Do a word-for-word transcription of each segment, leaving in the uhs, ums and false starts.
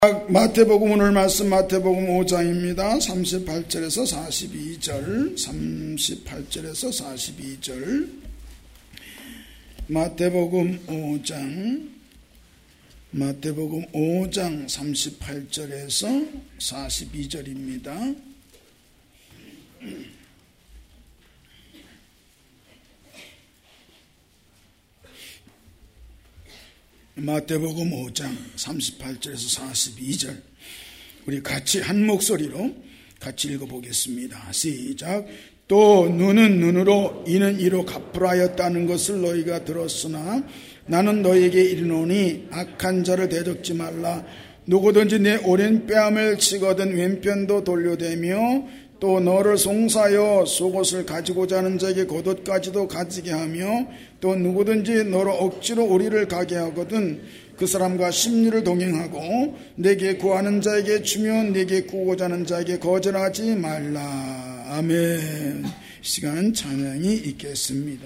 마태복음 오늘 말씀 마태복음 오 장입니다. 삼십팔 절에서 사십이 절, 삼십팔 절에서 사십이 절. 마태복음 오 장, 마태복음 오 장 삼십팔 절에서 사십이 절입니다. 마태복음 오 장 삼십팔 절에서 사십이 절 우리 같이 한 목소리로 같이 읽어보겠습니다. 시작. 또 눈은 눈으로 이는 이로 갚으라 하였다는 것을 너희가 들었으나 나는 너희에게 이르노니 악한 자를 대적지 말라. 누구든지 내 오랜 뺨을 치거든 왼편도 돌려대며 또 너를 송사하여 속옷을 가지고자 하는 자에게 겉옷까지도 가지게 하며 또 누구든지 너로 억지로 우리를 가게 하거든 그 사람과 심리를 동행하고 내게 구하는 자에게 주며 내게 구하고자 하는 자에게 거절하지 말라. 아멘. 시간 찬양이 있겠습니다.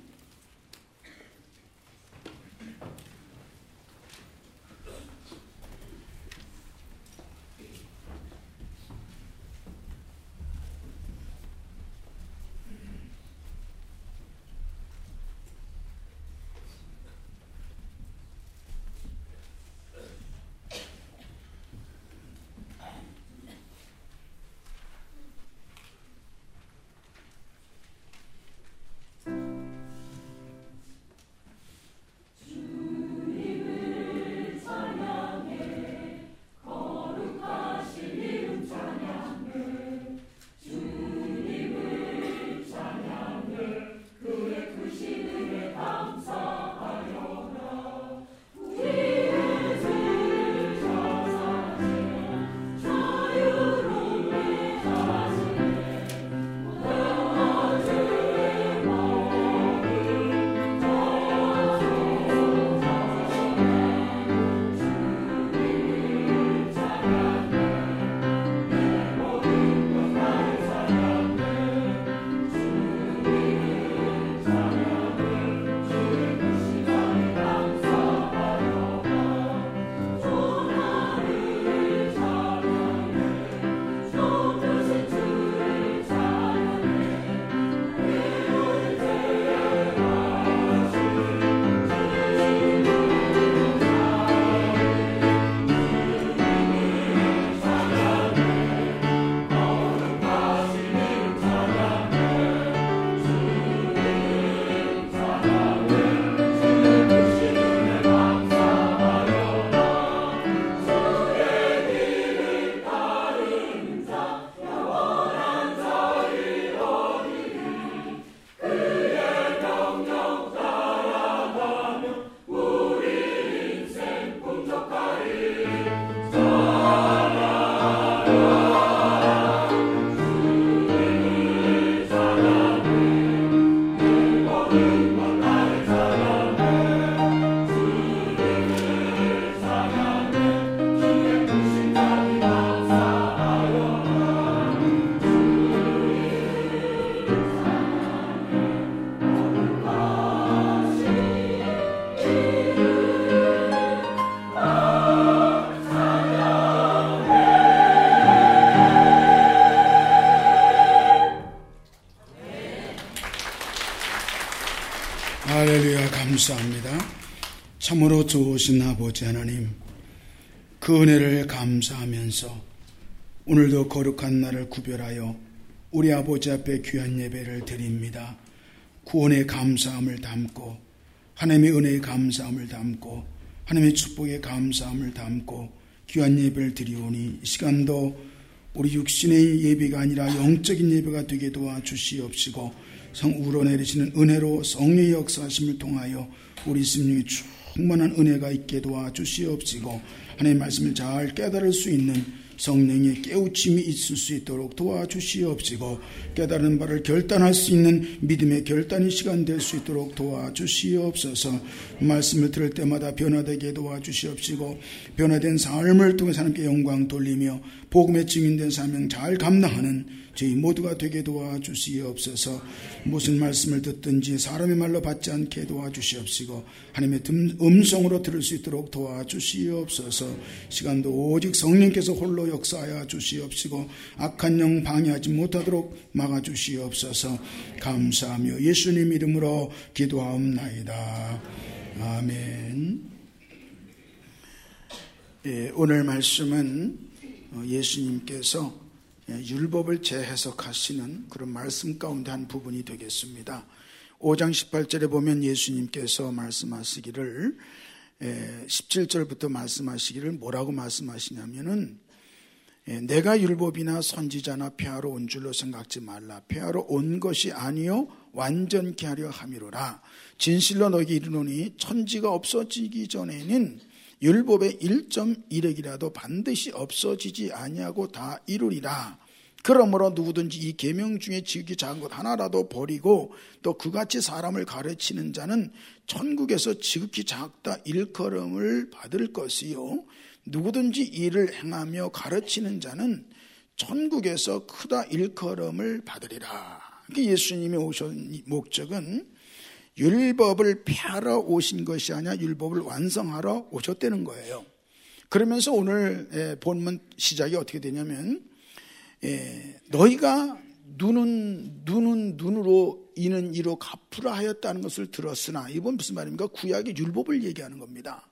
할렐루야. 감사합니다. 참으로 좋으신 아버지 하나님, 그 은혜를 감사하면서 오늘도 거룩한 날을 구별하여 우리 아버지 앞에 귀한 예배를 드립니다. 구원의 감사함을 담고 하나님의 은혜의 감사함을 담고 하나님의 축복의 감사함을 담고 귀한 예배를 드리오니 이 시간도 우리 육신의 예배가 아니라 영적인 예배가 되게 도와주시옵시고 성 우러내리시는 은혜로 성령의 역사하심을 통하여 우리 심령에 충만한 은혜가 있게 도와주시옵시고 하나님의 말씀을 잘 깨달을 수 있는 성령의 깨우침이 있을 수 있도록 도와주시옵시고 깨달은 바를 결단할 수 있는 믿음의 결단의 시간 될 수 있도록 도와주시옵소서. 말씀을 들을 때마다 변화되게 도와주시옵시고 변화된 삶을 통해 하나님께 영광 돌리며 복음의 증인된 사명 잘 감당하는 저희 모두가 되게 도와주시옵소서. 무슨 말씀을 듣든지 사람의 말로 받지 않게 도와주시옵시고 하나님의 음성으로 들을 수 있도록 도와주시옵소서. 시간도 오직 성령께서 홀로 역사하여 주시옵시고 악한 영 방해하지 못하도록 막아주시옵소서. 감사하며 예수님 이름으로 기도하옵나이다. 아멘. 예, 오늘 말씀은 예수님께서 율법을 재해석하시는 그런 말씀 가운데 한 부분이 되겠습니다. 오 장 십팔 절에 보면 예수님께서 말씀하시기를, 십칠 절부터 말씀하시기를 뭐라고 말씀하시냐면은, 내가 율법이나 선지자나 폐하러 온 줄로 생각지 말라. 폐하러 온 것이 아니요 완전케 하려 함이로라. 진실로 너희에게 이르노니 천지가 없어지기 전에는 율법의 일 점 일 획이라도 반드시 없어지지 아니하고 다 이루리라. 그러므로 누구든지 이 계명 중에 지극히 작은 것 하나라도 버리고 또 그같이 사람을 가르치는 자는 천국에서 지극히 작다 일컬음을 받을 것이요 누구든지 이를 행하며 가르치는 자는 천국에서 크다 일컬음을 받으리라. 예수님이 오신 목적은 율법을 폐하러 오신 것이 아니라 율법을 완성하러 오셨다는 거예요. 그러면서 오늘 본문 시작이 어떻게 되냐면, 너희가 눈은 눈은 눈으로 이는 이로 갚으라 하였다는 것을 들었으나, 이건 무슨 말입니까? 구약의 율법을 얘기하는 겁니다.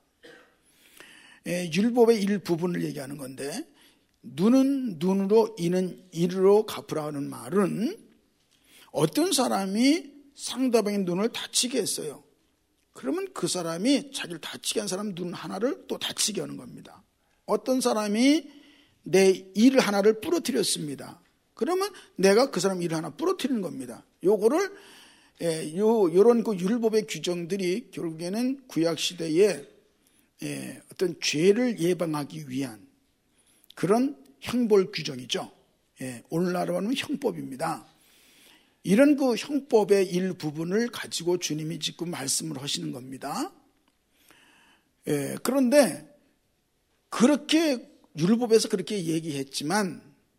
율법의 일부분을 얘기하는 건데, 눈은 눈으로 이는 이로 갚으라 하는 말은 어떤 사람이 상대방의 눈을 다치게 했어요. 그러면 그 사람이 자기를 다치게 한 사람 눈 하나를 또 다치게 하는 겁니다. 어떤 사람이 내 일 하나를 부러뜨렸습니다. 그러면 내가 그 사람 일 하나 부러뜨리는 겁니다. 요거를 예, 요 요런 그 율법의 규정들이 결국에는 구약 시대에 예, 어떤 죄를 예방하기 위한 그런 형벌 규정이죠. 예, 오늘날로 하면 형법입니다. 이런 그 형법의 일부분을 가지고 주님이 지금 말씀을 하시는 겁니다. 예, 그런데 그렇게 율법에서 그렇게 얘기했지만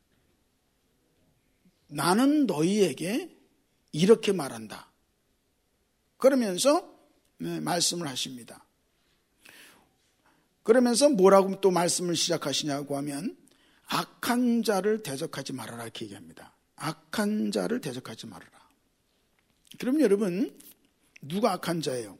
나는 너희에게 이렇게 말한다. 그러면서 네, 말씀을 하십니다. 그러면서 뭐라고 또 말씀을 시작하시냐고 하면 악한 자를 대적하지 말아라 이렇게 얘기합니다. 악한 자를 대적하지 말아라. 그럼 여러분, 누가 악한 자예요?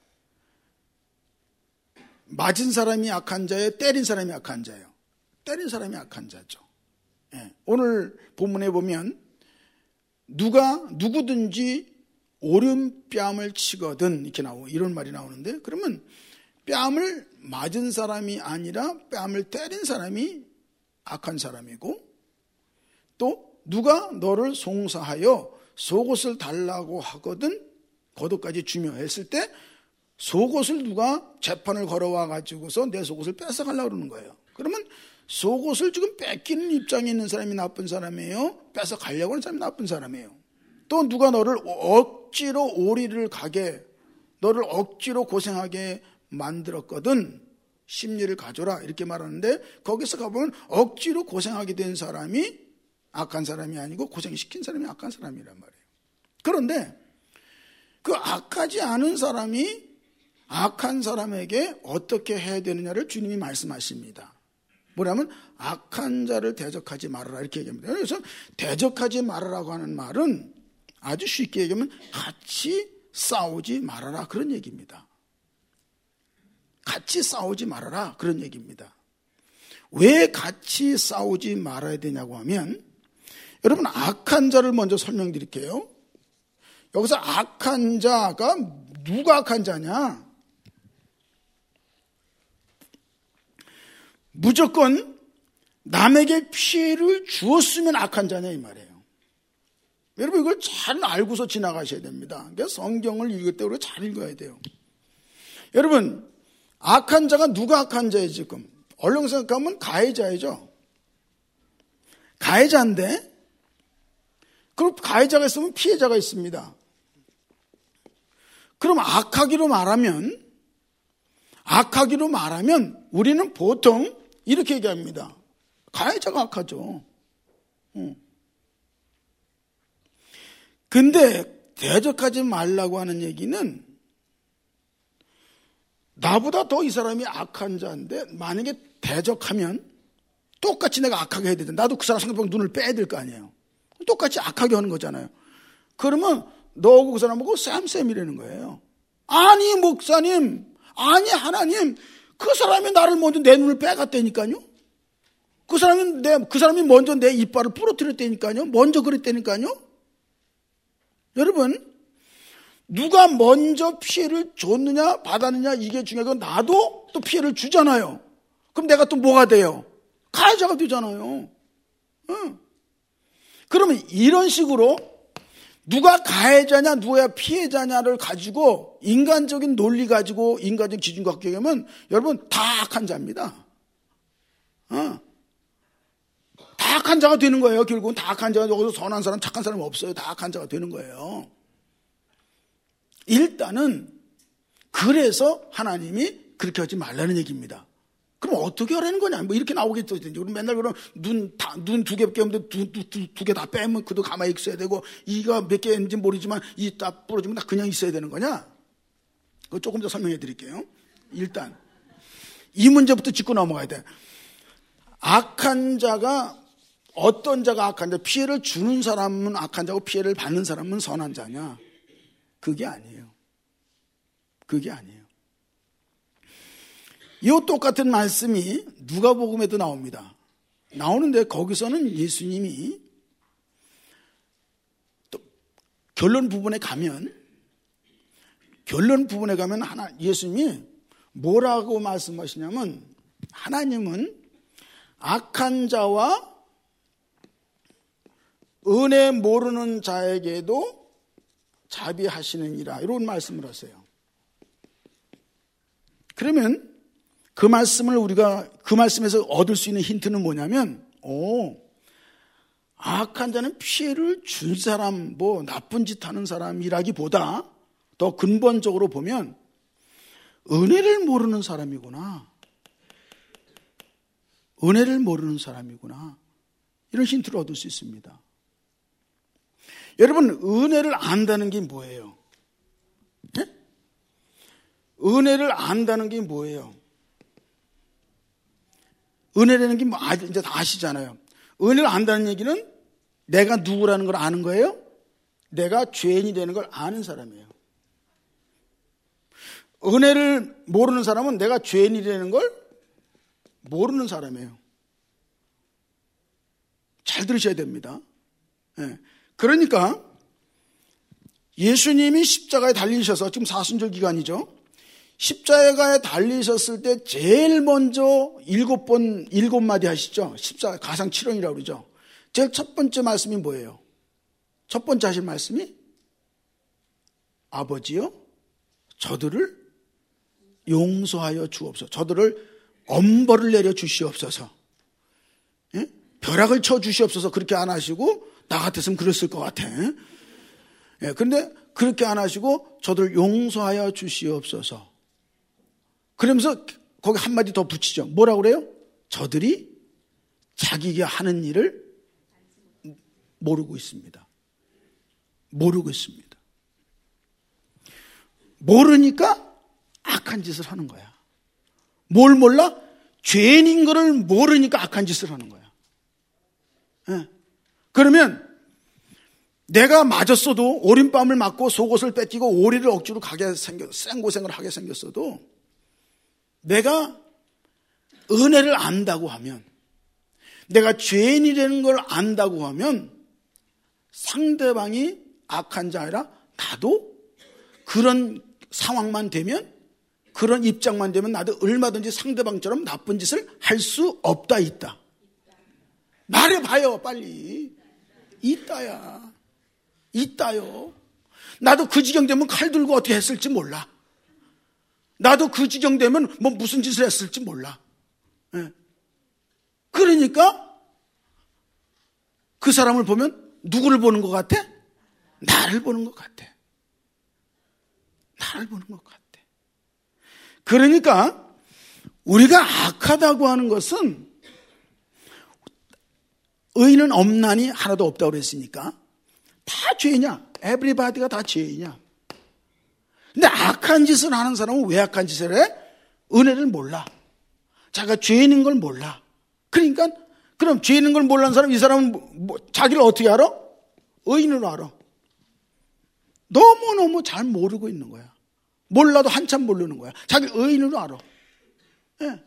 맞은 사람이 악한 자예요? 때린 사람이 악한 자예요? 때린 사람이 악한 자죠. 예. 오늘 본문에 보면 누가 누구든지 오른뺨을 치거든 이렇게 나오고 이런 말이 나오는데, 그러면 뺨을 맞은 사람이 아니라 뺨을 때린 사람이 악한 사람이고, 또 누가 너를 송사하여 속옷을 달라고 하거든 겉옷까지 주며 했을 때 속옷을 누가 재판을 걸어와 가지고서 내 속옷을 뺏어가려고 그러는 거예요. 그러면 속옷을 지금 뺏기는 입장에 있는 사람이 나쁜 사람이에요? 뺏어가려고 하는 사람이 나쁜 사람이에요? 또 누가 너를 억지로 오리를 가게, 너를 억지로 고생하게 만들었거든 심리를 가져라 이렇게 말하는데, 거기서 가보면 억지로 고생하게 된 사람이 악한 사람이 아니고 고생시킨 사람이 악한 사람이란 말이에요. 그런데 그 악하지 않은 사람이 악한 사람에게 어떻게 해야 되느냐를 주님이 말씀하십니다. 뭐냐면 악한 자를 대적하지 말아라 이렇게 얘기합니다. 그래서 대적하지 말아라고 하는 말은 아주 쉽게 얘기하면 같이 싸우지 말아라 그런 얘기입니다. 같이 싸우지 말아라 그런 얘기입니다. 왜 같이 싸우지 말아야 되냐고 하면, 여러분 악한 자를 먼저 설명드릴게요. 여기서 악한 자가 누가 악한 자냐? 무조건 남에게 피해를 주었으면 악한 자냐 이 말이에요. 여러분 이걸 잘 알고서 지나가셔야 됩니다. 그래서 성경을 읽을 때 우리가 잘 읽어야 돼요. 여러분 악한 자가 누가 악한 자예요 지금? 얼른 생각하면 가해자이죠. 가해자인데, 그럼 가해자가 있으면 피해자가 있습니다. 그럼 악하기로 말하면, 악하기로 말하면 우리는 보통 이렇게 얘기합니다. 가해자가 악하죠. 근데 대적하지 말라고 하는 얘기는 나보다 더 이 사람이 악한 자인데 만약에 대적하면 똑같이 내가 악하게 해야 되잖아. 나도 그 사람 상대방 눈을 빼야 될 거 아니에요. 똑같이 악하게 하는 거잖아요. 그러면 너하고 그 사람하고 쌤쌤이라는 거예요. 아니 목사님, 아니 하나님, 그 사람이 나를 먼저 내 눈을 빼갔다니까요. 그 사람이 내, 그 사람이 먼저 내 이빨을 부러뜨렸다니까요. 먼저 그랬다니까요. 여러분, 누가 먼저 피해를 줬느냐 받았느냐 이게 중요하고 나도 또 피해를 주잖아요. 그럼 내가 또 뭐가 돼요? 가해자가 되잖아요. 응. 그러면 이런 식으로 누가 가해자냐 누가 피해자냐를 가지고 인간적인 논리 가지고 인간적인 기준 갖고 얘기하면 여러분 다 악한 자입니다. 어. 다 악한 자가 되는 거예요. 결국은 다 악한 자가 여기서 선한 사람 착한 사람 없어요. 다 악한 자가 되는 거예요. 일단은 그래서 하나님이 그렇게 하지 말라는 얘기입니다. 그럼 어떻게 하라는 거냐? 뭐 이렇게 나오겠죠. 우리 맨날 그럼 눈 다, 눈 두 개밖에 없는데 두, 두, 두, 두 개 다 빼면 그도 가만히 있어야 되고 이가 몇 개인지 모르지만 이 딱 부러지면 다 그냥 있어야 되는 거냐? 그거 조금 더 설명해 드릴게요. 일단 이 문제부터 짚고 넘어가야 돼. 악한 자가 어떤 자가 악한 자? 피해를 주는 사람은 악한 자고 피해를 받는 사람은 선한 자냐? 그게 아니에요. 그게 아니에요. 이 똑같은 말씀이 누가복음에도 나옵니다. 나오는데 거기서는 예수님이 또 결론 부분에 가면 결론 부분에 가면 하나 예수님이 뭐라고 말씀하시냐면 하나님은 악한 자와 은혜 모르는 자에게도 자비하시느니라 이런 말씀을 하세요. 그러면 그 말씀을 우리가 그 말씀에서 얻을 수 있는 힌트는 뭐냐면 오, 악한 자는 피해를 준 사람, 뭐 나쁜 짓 하는 사람이라기보다 더 근본적으로 보면 은혜를 모르는 사람이구나. 은혜를 모르는 사람이구나. 이런 힌트를 얻을 수 있습니다. 여러분, 은혜를 안다는 게 뭐예요? 네? 은혜를 안다는 게 뭐예요? 은혜라는 게 뭐, 이제 다 아시잖아요. 은혜를 안다는 얘기는 내가 누구라는 걸 아는 거예요? 내가 죄인이 되는 걸 아는 사람이에요. 은혜를 모르는 사람은 내가 죄인이 되는 걸 모르는 사람이에요. 잘 들으셔야 됩니다. 네. 그러니까 예수님이 십자가에 달리셔서 지금 사순절 기간이죠. 십자가에 달리셨을 때 제일 먼저 일곱 번 일곱 마디 하시죠. 십자가 가상 칠언이라고 그러죠. 제일 첫 번째 말씀이 뭐예요? 첫 번째 하실 말씀이 아버지요 저들을 용서하여 주옵소서. 저들을 엄벌을 내려 주시옵소서. 예? 벼락을 쳐 주시옵소서. 그렇게 안 하시고 나 같았으면 그랬을 것 같아. 예, 그런데 그렇게 안 하시고 저들 용서하여 주시옵소서. 그러면서 거기 한마디 더 붙이죠. 뭐라고 그래요? 저들이 자기가 하는 일을 모르고 있습니다. 모르고 있습니다. 모르니까 악한 짓을 하는 거야. 뭘 몰라? 죄인인 거를 모르니까 악한 짓을 하는 거야. 예. 그러면 내가 맞았어도 오린밤을 맞고 속옷을 뺏기고 오리를 억지로 가게 생겨 생고생을 하게 생겼어도 내가 은혜를 안다고 하면 내가 죄인이라는 걸 안다고 하면 상대방이 악한 자 아니라 나도 그런 상황만 되면 그런 입장만 되면 나도 얼마든지 상대방처럼 나쁜 짓을 할 수 없다 있다. 말해봐요 빨리. 있다야. 있다요. 나도 그 지경 되면 칼 들고 어떻게 했을지 몰라. 나도 그 지경 되면 뭐 무슨 짓을 했을지 몰라. 네. 그러니까 그 사람을 보면 누구를 보는 것 같아? 나를 보는 것 같아. 나를 보는 것 같아. 그러니까 우리가 악하다고 하는 것은 의인은 없나니 하나도 없다고 그랬으니까 다 죄냐? 에브리바디가 다 죄이냐? 근데 악한 짓을 하는 사람은 왜 악한 짓을 해? 은혜를 몰라. 자기가 죄인인 걸 몰라. 그러니까 그럼 죄인인 걸 몰라는 사람, 이 사람은 뭐, 뭐, 자기를 어떻게 알아? 의인으로 알아. 너무너무 잘 모르고 있는 거야. 몰라도 한참 모르는 거야. 자기 의인으로 알아. 예.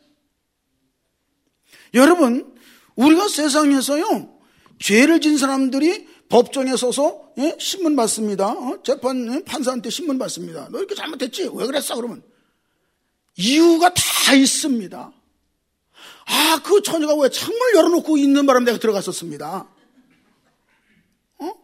여러분, 우리가 세상에서요, 죄를 진 사람들이 법정에 서서 예? 신문 받습니다. 어? 재판 예? 판사한테 신문 받습니다. 너 이렇게 잘못했지? 왜 그랬어? 그러면 이유가 다 있습니다. 아, 그 처녀가 왜 창문을 열어놓고 있는 바람에 내가 들어갔었습니다. 어?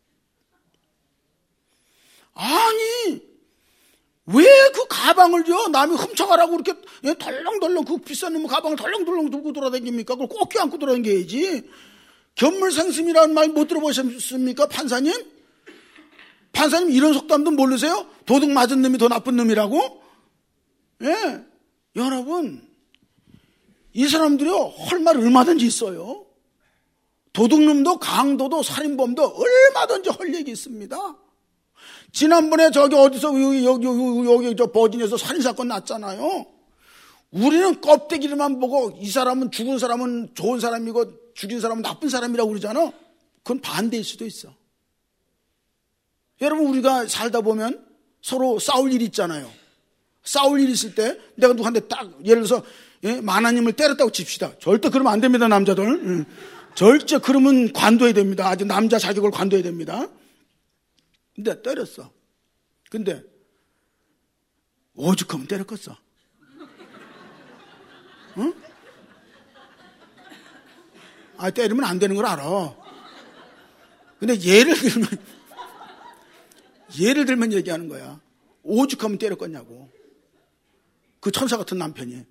아니, 왜 그 가방을 요 남이 훔쳐가라고 이렇게 예? 덜렁덜렁 그 비싼 놈의 가방을 덜렁덜렁 들고 돌아다닙니까? 그걸 꼭 껴안고 돌아다녀야지. 견물생심이라는 말 못 들어보셨습니까? 판사님? 판사님 이런 속담도 모르세요? 도둑 맞은 놈이 더 나쁜 놈이라고? 예. 여러분, 이 사람들이요, 할 말 얼마든지 있어요. 도둑놈도 강도도 살인범도 얼마든지 할 얘기 있습니다. 지난번에 저기 어디서 여기, 여기, 여기, 여기 저 버진에서 살인사건 났잖아요. 우리는 껍데기를만 보고 이 사람은 죽은 사람은 좋은 사람이고 죽인 사람은 나쁜 사람이라고 그러잖아. 그건 반대일 수도 있어. 여러분, 우리가 살다 보면 서로 싸울 일이 있잖아요. 싸울 일이 있을 때 내가 누구한테 딱 예를 들어서 예, 만화님을 때렸다고 칩시다. 절대 그러면 안 됩니다, 남자들. 응. 절대 그러면 관둬야 됩니다. 아주 남자 자격을 관둬야 됩니다. 근데 때렸어. 근데 오죽하면 때렸겠어. 응? 아, 때리면 안 되는 걸 알아. 근데 예를 들면 예를 들면 얘기하는 거야. 오죽하면 때렸겠냐고. 그 천사 같은 남편이.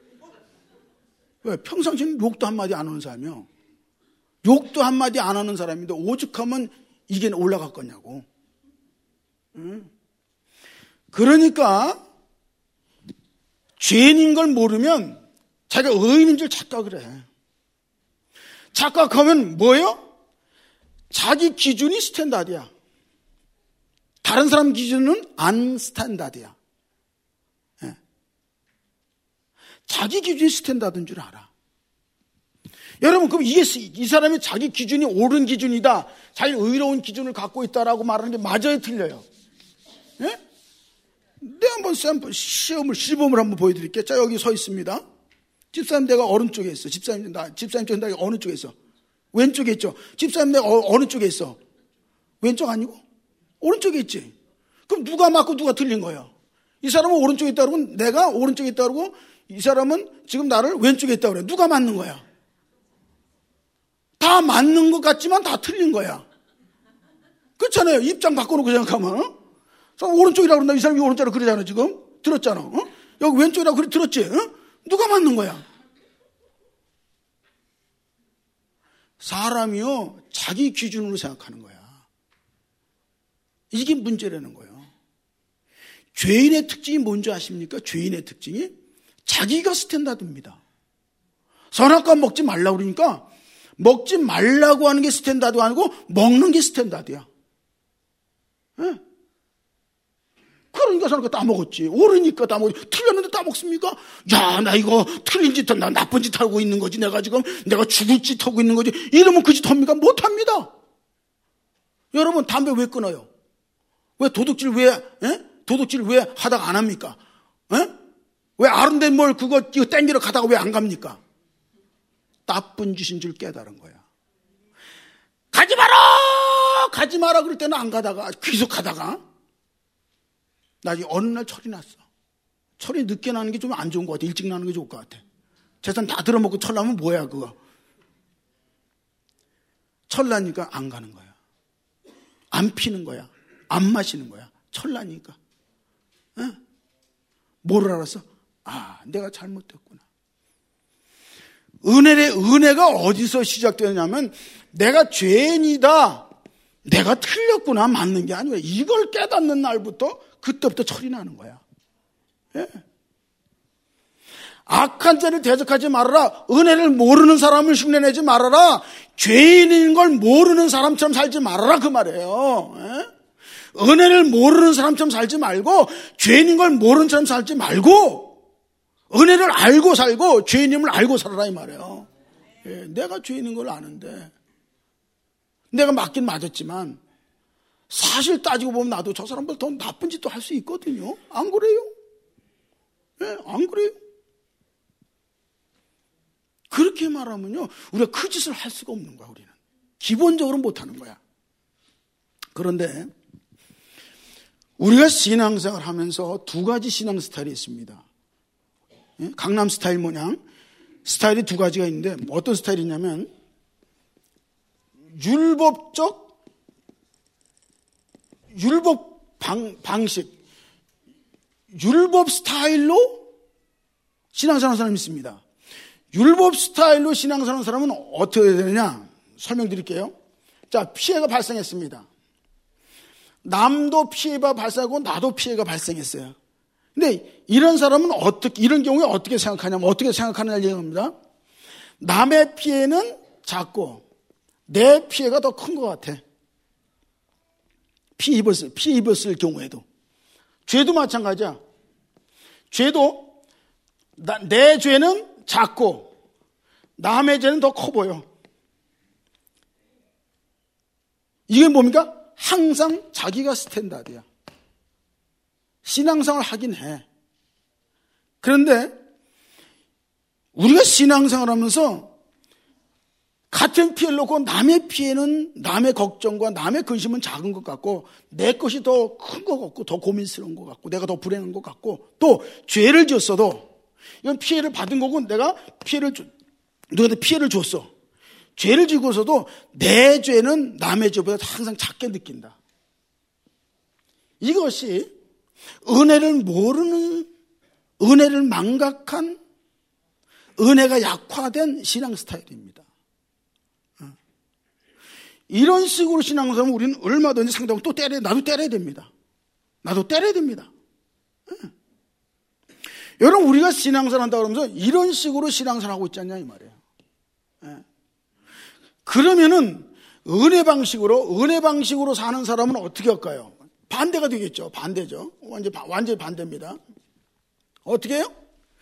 왜? 평상시에는 욕도 한마디 안 하는 사람이요. 욕도 한마디 안 하는 사람인데 오죽하면 이게 올라갈 거냐고. 응? 그러니까 죄인인 걸 모르면 자기가 의인인 줄 착각을 해. 착각하면 뭐예요? 자기 기준이 스탠다드야. 다른 사람 기준은 안 스탠다드야. 예. 자기 기준이 스탠다드인 줄 알아. 여러분, 그럼 이게 이 사람이 자기 기준이 옳은 기준이다, 자기 의로운 기준을 갖고 있다라고 말하는 게 맞아요, 틀려요? 예? 내가 한번 샘플, 시험을, 시범을 한번 보여드릴게요. 자, 여기 서 있습니다. 집사님 내가 오른쪽에 있어. 집사님, 나, 집사님 쪽 내가 어느 쪽에 있어? 왼쪽에 있죠. 집사님 내가 어, 어느 쪽에 있어? 왼쪽 아니고? 오른쪽에 있지. 그럼 누가 맞고 누가 틀린 거야? 이 사람은 오른쪽에 있다 그러고 내가 오른쪽에 있다 그러고 이 사람은 지금 나를 왼쪽에 있다 그래. 누가 맞는 거야? 다 맞는 것 같지만 다 틀린 거야. 그렇잖아요. 입장 바꿔놓고 생각하면. 어? 오른쪽이라고 그런다. 이 사람이 오른쪽이라고 그러잖아, 지금. 들었잖아. 어? 여기 왼쪽이라고 그래, 들었지? 어? 누가 맞는 거야? 사람이요, 자기 기준으로 생각하는 거야. 이게 문제라는 거예요. 죄인의 특징이 뭔지 아십니까? 죄인의 특징이 자기가 스탠다드입니다. 선악과 먹지 말라고 그러니까 먹지 말라고 하는 게 스탠다드가 아니고 먹는 게 스탠다드야. 네? 그러니까 선악과 따먹었지. 옳으니까 따먹었지. 틀렸는데 따먹습니까? 야, 나 이거 틀린 짓, 나 나쁜 짓 하고 있는 거지. 내가 지금 내가 죽을 짓 하고 있는 거지. 이러면 그 짓 합니까? 못 합니다. 여러분, 담배 왜 끊어요? 왜 도둑질 왜, 에? 도둑질 왜 하다가 안 합니까? 에? 왜 아른데 뭘 그거 이거 땡기러 가다가 왜 안 갑니까? 나쁜 짓인 줄 깨달은 거야. 가지 마라! 가지 마라! 그럴 때는 안 가다가, 계속 가다가, 나중에 어느 날 철이 났어. 철이 늦게 나는 게 좀 안 좋은 것 같아. 일찍 나는 게 좋을 것 같아. 재산 다 들어먹고 철 나면 뭐야, 그거. 철 나니까 안 가는 거야. 안 피는 거야. 안 마시는 거야. 철 나니까. 어? 뭐를 알았어? 아, 내가 잘못했구나. 은혜의 은혜가 어디서 시작되냐면 내가 죄인이다, 내가 틀렸구나, 맞는 게 아니라 이걸 깨닫는 날부터 그때부터 철이 나는 거야. 예. 악한 자를 대적하지 말아라. 은혜를 모르는 사람을 흉내내지 말아라. 죄인인 걸 모르는 사람처럼 살지 말아라 그 말이에요. 에? 은혜를 모르는 사람처럼 살지 말고 죄인인 걸 모르는 사람처럼 살지 말고 은혜를 알고 살고 죄인임을 알고 살아라 이 말이에요. 예, 내가 죄인인 걸 아는데 내가 맞긴 맞았지만 사실 따지고 보면 나도 저 사람보다 더 나쁜 짓도 할 수 있거든요. 안 그래요? 예, 안 그래요? 그렇게 말하면요, 우리가 그 짓을 할 수가 없는 거야, 우리는. 기본적으로 못하는 거야. 그런데 우리가 신앙생활을 하면서 두 가지 신앙 스타일이 있습니다. 예? 강남 스타일 모양 스타일이 두 가지가 있는데 어떤 스타일이냐면 율법적 율법 방, 방식 율법 스타일로 신앙생활하는 사람이 있습니다. 율법 스타일로 신앙생활하는 사람은 어떻게 해야 되느냐 설명드릴게요. 자, 피해가 발생했습니다. 남도 피해가 발생하고 나도 피해가 발생했어요. 근데 이런 사람은 어떻게, 이런 경우에 어떻게 생각하냐면 어떻게 생각하느냐 얘기합니다. 남의 피해는 작고 내 피해가 더 큰 것 같아. 피해 입었을, 피해 입었을 경우에도. 죄도 마찬가지야. 죄도 나, 내 죄는 작고 남의 죄는 더 커 보여. 이게 뭡니까? 항상 자기가 스탠다드야. 신앙생활을 하긴 해. 그런데 우리가 신앙생활을 하면서 같은 피해를 놓고 남의 피해는 남의 걱정과 남의 근심은 작은 것 같고 내 것이 더 큰 것 같고 더 고민스러운 것 같고 내가 더 불행한 것 같고 또 죄를 지었어도 이건 피해를 받은 거고 내가 피해를 누구한테 피해를 줬어. 죄를 지고서도 내 죄는 남의 죄보다 항상 작게 느낀다. 이것이 은혜를 모르는, 은혜를 망각한, 은혜가 약화된 신앙 스타일입니다. 이런 식으로 신앙생활하면 우리는 얼마든지 상대방 또 때려야, 나도 때려야 됩니다. 나도 때려야 됩니다. 여러분, 우리가 신앙생활 한다고 그러면서 이런 식으로 신앙생활 하고 있지 않냐 이 말이에요. 그러면은 은혜 방식으로, 은혜 방식으로 사는 사람은 어떻게 할까요? 반대가 되겠죠. 반대죠. 완전, 완전히 반대입니다. 어떻게 해요?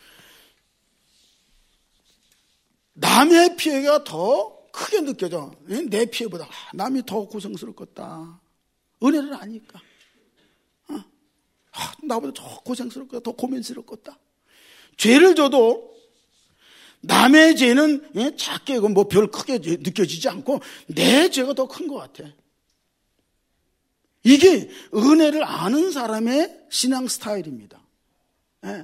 남의 피해가 더 크게 느껴져. 내 피해보다 남이 더 고생스럽겠다. 은혜를 아니까. 어? 아, 나보다 더 고생스럽겠다. 더 고민스럽겠다. 죄를 져도 남의 죄는 작게 뭐 별 크게 느껴지지 않고 내 죄가 더 큰 것 같아. 이게 은혜를 아는 사람의 신앙 스타일입니다. 네.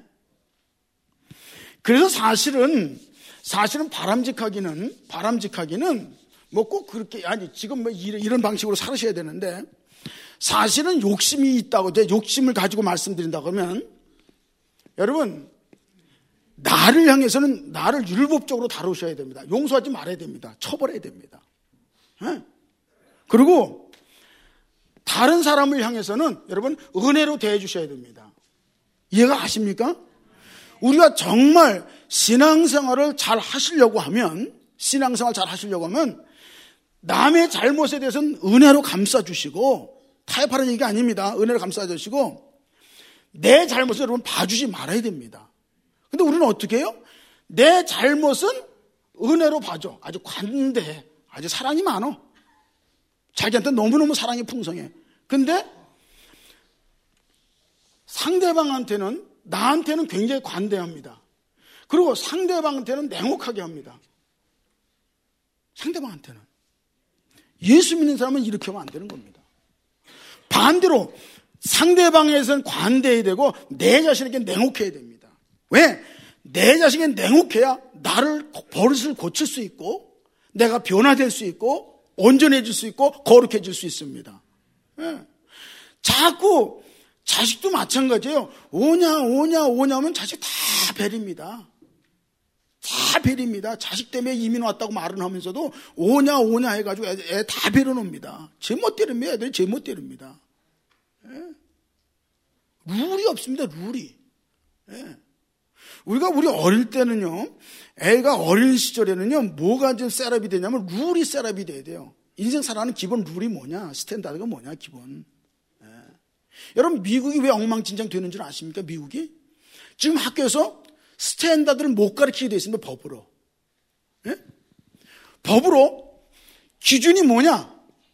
그래서 사실은 사실은 바람직하기는 바람직하기는 뭐 꼭 그렇게 아니 지금 뭐 이런 방식으로 살으셔야 되는데 사실은 욕심이 있다고 제 욕심을 가지고 말씀드린다 그러면 여러분 나를 향해서는 나를 율법적으로 다루셔야 됩니다. 용서하지 말아야 됩니다. 처벌해야 됩니다. 네. 그리고 다른 사람을 향해서는 여러분 은혜로 대해 주셔야 됩니다. 이해가 가십니까? 우리가 정말 신앙생활을 잘 하시려고 하면 신앙생활 잘 하시려고 하면 남의 잘못에 대해서는 은혜로 감싸주시고 타협하는 얘기가 아닙니다. 은혜로 감싸주시고 내 잘못을 여러분 봐주지 말아야 됩니다. 근데 우리는 어떻게 해요? 내 잘못은 은혜로 봐줘. 아주 관대해. 아주 사랑이 많어. 자기한테 너무너무 사랑이 풍성해. 근데 상대방한테는 나한테는 굉장히 관대합니다. 그리고 상대방한테는 냉혹하게 합니다. 상대방한테는. 예수 믿는 사람은 이렇게 하면 안 되는 겁니다. 반대로 상대방에서는 관대해야 되고 내 자신에게 냉혹해야 됩니다. 왜? 내 자신에게 냉혹해야 나를 버릇을 고칠 수 있고 내가 변화될 수 있고 온전해질 수 있고 거룩해질 수 있습니다. 예. 자꾸 자식도 마찬가지예요. 오냐 오냐 오냐 하면 자식 다 베립니다. 다 베립니다. 자식 때문에 이민 왔다고 말은 하면서도 오냐 오냐 해가지고 애 다 베려놓습니다. 제멋 때립니다. 애들이 제멋 때립니다. 예. 룰이 없습니다. 룰이. 예. 우리가 우리 어릴 때는요, 애가 어린 시절에는요, 뭐가 좀 셋업이 되냐면 룰이 셋업이 돼야 돼요. 인생 살아가는 기본 룰이 뭐냐, 스탠다드가 뭐냐, 기본. 예. 여러분, 미국이 왜 엉망진창 되는 줄 아십니까? 미국이 지금 학교에서 스탠다드를 못 가르치게 되어 있습니다. 법으로. 예? 법으로 기준이 뭐냐?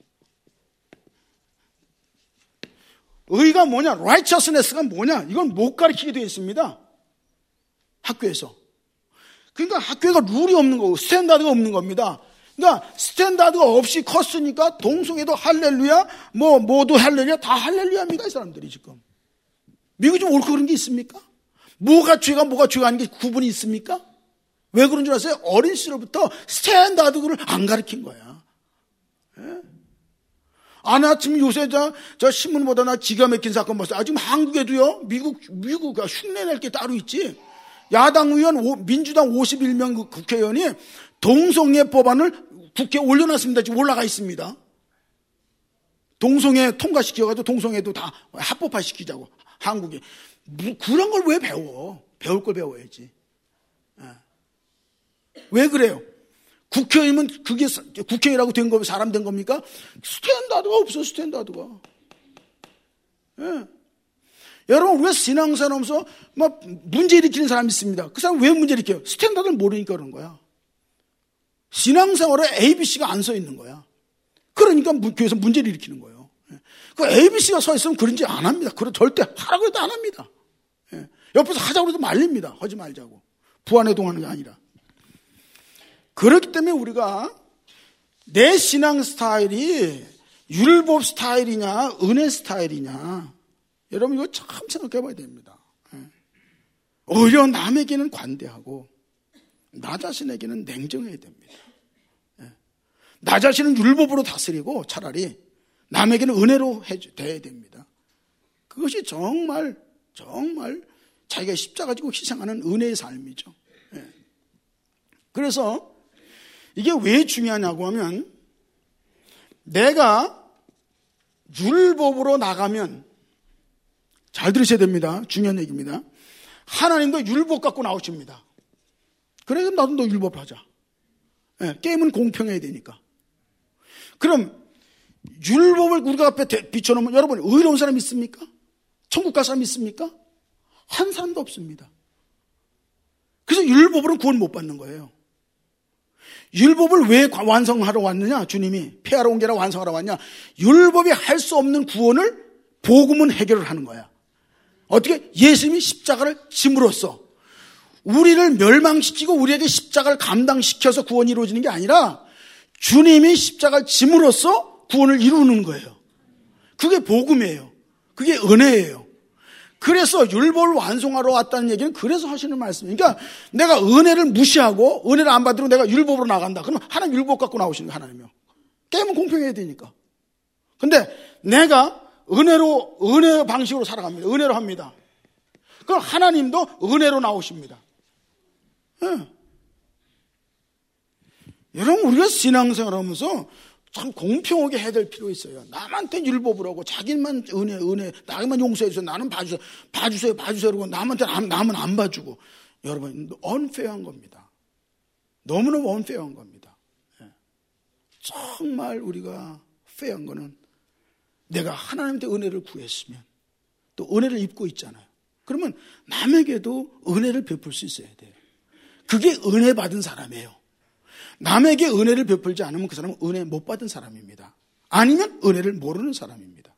의가 뭐냐? righteousness가 뭐냐? 이건 못 가르치게 되어 있습니다. 학교에서. 그러니까 학교가 룰이 없는 거고 스탠다드가 없는 겁니다. 그러니까 스탠다드가 없이 컸으니까 동성애도 할렐루야, 뭐 모두 할렐루야, 다 할렐루야입니다. 이 사람들이 지금. 미국이 좀 옳고 그런 게 있습니까? 뭐가 죄가 뭐가 죄가 아닌 게 구분이 있습니까? 왜 그런 줄 아세요? 어린 시절부터 스탠다드를 안 가르친 거야. 예? 아, 나 지금 요새 저, 저 신문 보다 나 기가 막힌 사건 봤어요. 아, 지금 한국에도요, 미국, 미국 흉내낼 게 따로 있지. 야당 의원, 민주당 오십일 명 국회의원이 동성애 법안을 국회에 올려놨습니다. 지금 올라가 있습니다. 동성애 통과시켜가지고 동성애도 다 합법화시키자고, 한국에. 뭐 그런 걸 왜 배워? 배울 걸 배워야지. 왜 그래요? 국회의원은 그게 국회의원이라고 된 거, 사람 된 겁니까? 스탠다드가 없어, 스탠다드가. 예. 여러분, 우리가 신앙생활 하면서 막 문제 일으키는 사람이 있습니다. 그 사람 왜 문제 일으켜요? 스탠다드를 모르니까 그런 거야. 신앙생활에 에이비씨가 안 서 있는 거야. 그러니까 교회에서 문제를 일으키는 거예요. 그 에이비씨가 서 있으면 그런 짓 안 합니다. 그래, 절대 하라고 해도 안 합니다. 예. 옆에서 하자고 해도 말립니다. 하지 말자고. 부안해동하는 게 아니라. 그렇기 때문에 우리가 내 신앙 스타일이 율법 스타일이냐 은혜 스타일이냐, 여러분 이거 참 생각해 봐야 됩니다. 오히려 남에게는 관대하고 나 자신에게는 냉정해야 됩니다. 나 자신은 율법으로 다스리고 차라리 남에게는 은혜로 대해야 됩니다. 그것이 정말 정말 자기가 십자가 지고 희생하는 은혜의 삶이죠. 그래서 이게 왜 중요하냐고 하면, 내가 율법으로 나가면, 잘 들으셔야 됩니다. 중요한 얘기입니다. 하나님도 율법 갖고 나오십니다. 그래, 그럼 나도 너 율법 하자. 네, 게임은 공평해야 되니까. 그럼 율법을 우리가 앞에 비춰놓으면 여러분, 의로운 사람 있습니까? 천국 갈 사람 있습니까? 한 사람도 없습니다. 그래서 율법으로는 구원 못 받는 거예요. 율법을 왜 완성하러 왔느냐? 주님이 폐하러 온 게 아니라 완성하러 왔냐? 율법이 할 수 없는 구원을 복음은 해결을 하는 거야. 어떻게? 예수님이 십자가를 짐으로써 우리를 멸망시키고 우리에게 십자가를 감당시켜서 구원이 이루어지는 게 아니라 주님이 십자가를 짐으로써 구원을 이루는 거예요. 그게 복음이에요. 그게 은혜예요. 그래서 율법을 완성하러 왔다는 얘기는 그래서 하시는 말씀이에요. 그러니까 내가 은혜를 무시하고 은혜를 안 받으면 내가 율법으로 나간다. 그러면 하나님 율법 갖고 나오시는 거예요. 하나님이요. 게임은 공평해야 되니까. 근데 내가 은혜로, 은혜 방식으로 살아갑니다. 은혜로 합니다. 그럼 하나님도 은혜로 나오십니다. 네. 여러분, 우리가 신앙생활 하면서 참 공평하게 해야 될 필요 있어요. 남한테 율법을 하고 자기만 은혜, 은혜, 나만 용서해 주세요. 나는 봐주세요. 봐주세요, 봐주세요. 그러고 남한테 안, 남은 안 봐주고. 여러분, unfair한 겁니다. 너무너무 unfair한 겁니다. 정말 우리가 fair한 거는 내가 하나님한테 은혜를 구했으면 또 은혜를 입고 있잖아요. 그러면 남에게도 은혜를 베풀 수 있어야 돼요. 그게 은혜 받은 사람이에요. 남에게 은혜를 베풀지 않으면 그 사람은 은혜 못 받은 사람입니다. 아니면 은혜를 모르는 사람입니다.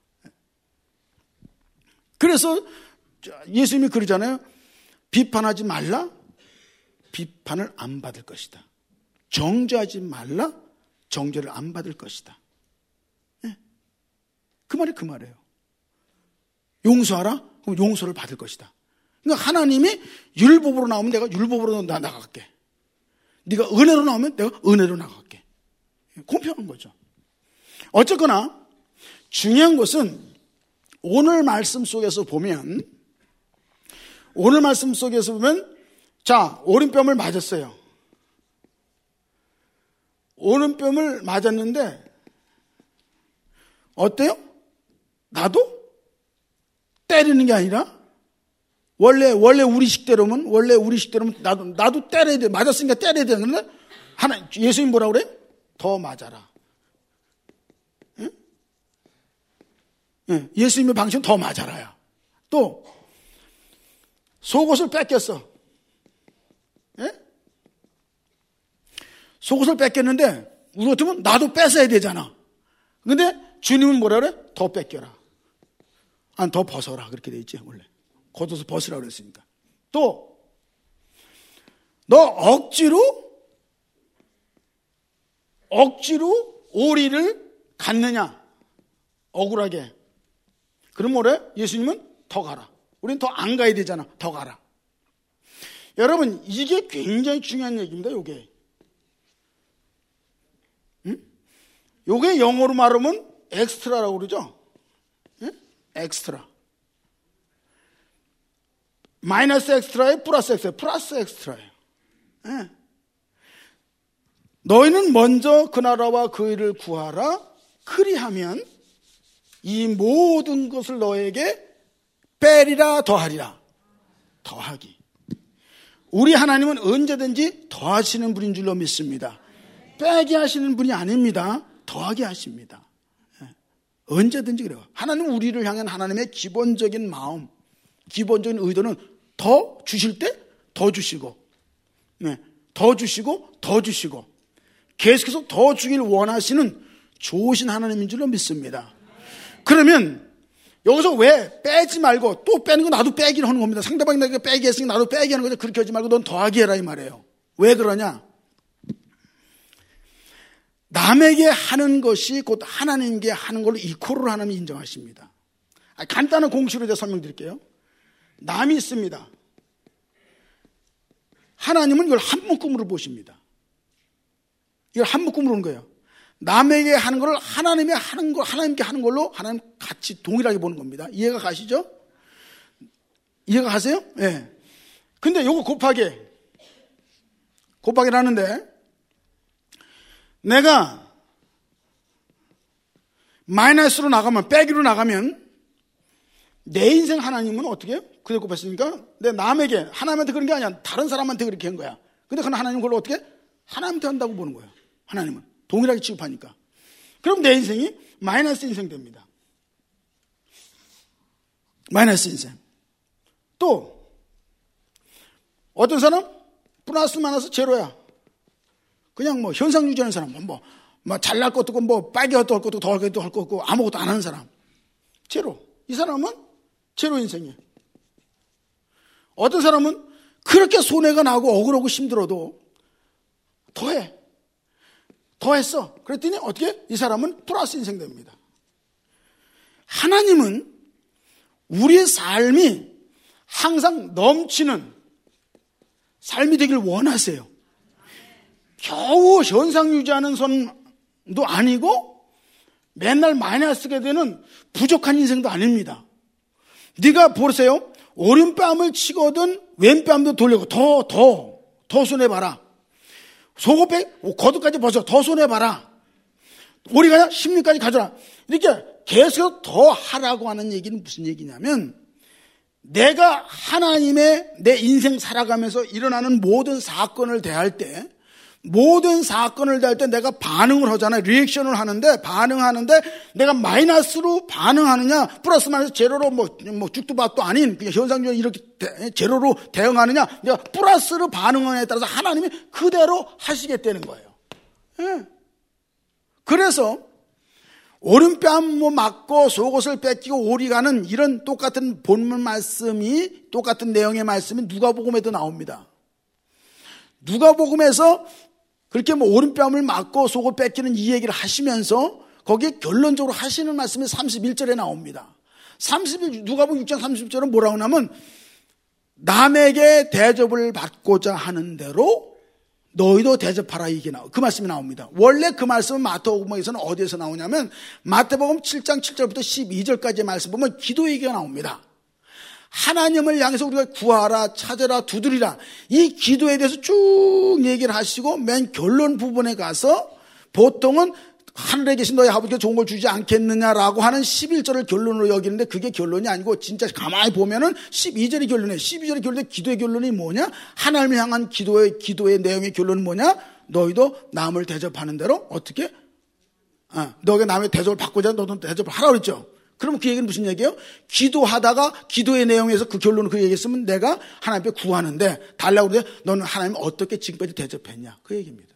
그래서 예수님이 그러잖아요. 비판하지 말라. 비판을 안 받을 것이다. 정죄하지 말라. 정죄를 안 받을 것이다. 네. 그 말이 그 말이에요. 용서하라. 그럼 용서를 받을 것이다. 그러니까 하나님이 율법으로 나오면 내가 율법으로 나 나갈게. 네가 은혜로 나오면 내가 은혜로 나갈게. 공평한 거죠. 어쨌거나 중요한 것은 오늘 말씀 속에서 보면 오늘 말씀 속에서 보면 자, 오른뺨을 맞았어요. 오른뺨을 맞았는데 어때요? 나도 때리는 게 아니라 원래, 원래 우리 식대로면, 원래 우리 식대로면 나도, 나도 때려야 돼. 맞았으니까 때려야 돼. 그런데 하나, 예수님 뭐라 그래? 더 맞아라. 응? 응. 예수님의 방식은 더 맞아라야. 또, 속옷을 뺏겼어. 예? 속옷을 뺏겼는데, 우리 같으면 나도 뺏어야 되잖아. 근데 주님은 뭐라 그래? 더 뺏겨라. 아니, 더 벗어라. 그렇게 돼 있지, 원래. 걷어서 벗으라 그랬으니까. 또, 너 억지로, 억지로 오리를 갖느냐? 억울하게. 그럼 뭐래? 예수님은 더 가라. 우린 더 안 가야 되잖아. 더 가라. 여러분, 이게 굉장히 중요한 얘기입니다, 요게. 응? 요게 영어로 말하면 엑스트라라고 그러죠? 응? 엑스트라. 마이너스 엑스트라에 플러스 엑스트라, 플러스 엑스트라예요. 예. 너희는 먼저 그 나라와 그 일을 구하라. 그리하면 이 모든 것을 너에게 빼리라 더하리라. 더하기. 우리 하나님은 언제든지 더하시는 분인 줄로 믿습니다. 빼게 하시는 분이 아닙니다. 더하게 하십니다. 예. 언제든지 그래요. 하나님은 우리를 향한 하나님의 기본적인 마음, 기본적인 의도는 더 주실 때 더 주시고, 네, 더 주시고, 더 주시고, 계속해서 더 주길 원하시는 좋으신 하나님인 줄로 믿습니다. 그러면 여기서 왜 빼지 말고 또 빼는 거 나도 빼기를 하는 겁니다. 상대방이 내가 빼기 했으니까 나도 빼기 하는 거죠. 그렇게 하지 말고 넌 더하기 해라 이 말이에요. 왜 그러냐? 남에게 하는 것이 곧 하나님께 하는 걸로 이퀄로 하나님이 인정하십니다. 간단한 공식으로 제가 설명드릴게요. 남이 있습니다. 하나님은 이걸 한 묶음으로 보십니다. 이걸 한 묶음으로 보는 거예요. 남에게 하는 걸 하나님이 하는 걸 하나님께 하는 걸로 하나님 같이 동일하게 보는 겁니다. 이해가 가시죠? 이해가 가세요? 예. 네. 근데 요거 곱하기 곱하기를 하는데 내가 마이너스로 나가면 빼기로 나가면 내 인생 하나님은 어떻게 해요? 그대 곱했으니까 내 남에게 하나님한테 그런 게 아니야. 다른 사람한테 그렇게 한 거야. 근데 그건 하나님 그걸 어떻게 하나님한테 한다고 보는 거예요. 하나님은 동일하게 취급하니까. 그럼 내 인생이 마이너스 인생 됩니다. 마이너스 인생. 또 어떤 사람 플러스 마이너스 제로야. 그냥 뭐 현상 유지하는 사람, 뭐, 뭐 잘날 것도 없고 뭐 빨개 것도 할 것도 더 할 것도 할 것도 없고 아무것도 안 하는 사람. 제로. 이 사람은 제로 인생이에요. 어떤 사람은 그렇게 손해가 나고 억울하고 힘들어도 더해. 더했어. 그랬더니 어떻게? 이 사람은 플러스 인생 됩니다. 하나님은 우리의 삶이 항상 넘치는 삶이 되길 원하세요. 겨우 현상 유지하는 선도 아니고 맨날 마이너스가 되는 부족한 인생도 아닙니다. 네가 보세요. 오른뺨을 치거든 왼뺨도 돌리고 더, 더, 더 손해봐라. 속옷백 겉옷까지 벗어 더 손해봐라. 우리가 십육까지 가져라. 이렇게 계속 더 하라고 하는 얘기는 무슨 얘기냐면 내가 하나님의 내 인생 살아가면서 일어나는 모든 사건을 대할 때 모든 사건을 대할 때 내가 반응을 하잖아요. 리액션을 하는데 반응하는데 내가 마이너스로 반응하느냐 플러스 마이너스 제로로 뭐, 뭐 죽도 밥도 아닌 그냥 현상적으로 이렇게 대, 제로로 대응하느냐 내가 플러스로 반응하느냐에 따라서 하나님이 그대로 하시겠다는 거예요. 네. 그래서 오른뺨 뭐 맞고 속옷을 뺏기고 오리 가는 이런 똑같은 본문 말씀이 똑같은 내용의 말씀이 누가복음에도 나옵니다. 누가복음에서 그렇게 뭐 오른뺨을 맞고 속을 뺏기는 이 얘기를 하시면서 거기에 결론적으로 하시는 말씀이 삼십일 절에 나옵니다. 삼십일 누가복음 육 장 삼십 절은 뭐라고 하냐면 남에게 대접을 받고자 하는 대로 너희도 대접하라 이게 나오. 그 말씀이 나옵니다. 원래 그 말씀은 마태복음에서는 어디에서 나오냐면 마태복음 칠 장 칠 절부터 십이 절까지의 말씀 보면 기도 얘기가 나옵니다. 하나님을 향해서 우리가 구하라, 찾아라, 두드리라. 이 기도에 대해서 쭉 얘기를 하시고 맨 결론 부분에 가서 보통은 하늘에 계신 너희 아버지가 좋은 걸 주지 않겠느냐라고 하는 십일 절을 결론으로 여기는데 그게 결론이 아니고 진짜 가만히 보면은 십이 절이 결론이에요. 십이 절이 결론인데 기도의 결론이 뭐냐? 하나님을 향한 기도의, 기도의 내용의 결론은 뭐냐? 너희도 남을 대접하는 대로 어떻게? 아, 너가 남의 대접을 받고자 너도 대접을 하라고 그랬죠. 그럼 그 얘기는 무슨 얘기예요? 기도하다가 기도의 내용에서 그 결론을 그 얘기했으면 내가 하나님 앞에 구하는데 달라고 그러는데 너는 하나님 어떻게 지금까지 대접했냐? 그 얘기입니다.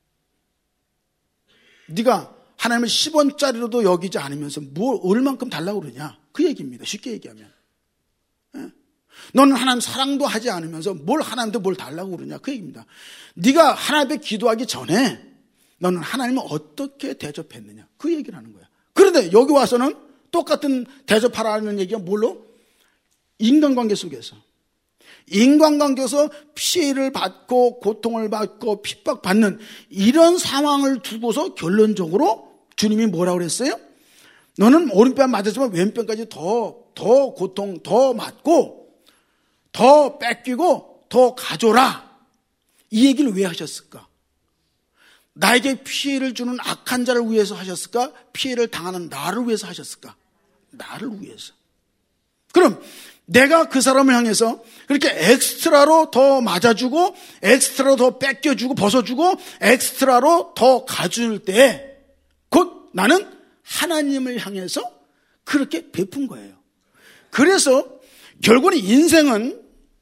네가 하나님을 십 원짜리로도 여기지 않으면서 뭘 얼만큼 달라고 그러냐? 그 얘기입니다. 쉽게 얘기하면. 예? 너는 하나님 사랑도 하지 않으면서 뭘 하나님한테 뭘 달라고 그러냐? 그 얘기입니다. 네가 하나님 앞에 기도하기 전에 너는 하나님을 어떻게 대접했느냐? 그 얘기를 하는 거야. 그런데 여기 와서는 똑같은 대접하라는 얘기가 뭘로? 인간관계 속에서. 인간관계에서 피해를 받고 고통을 받고 핍박받는 이런 상황을 두고서 결론적으로 주님이 뭐라고 그랬어요? 너는 오른뺨 맞았지만 왼편까지 더, 더 고통, 더 맞고 더 뺏기고 더 가져라. 이 얘기를 왜 하셨을까? 나에게 피해를 주는 악한 자를 위해서 하셨을까? 피해를 당하는 나를 위해서 하셨을까? 나를 위해서. 그럼 내가 그 사람을 향해서 그렇게 엑스트라로 더 맞아주고 엑스트라로 더 뺏겨주고 벗어주고 엑스트라로 더 가줄 때 곧 나는 하나님을 향해서 그렇게 베푼 거예요. 그래서 결국은 인생은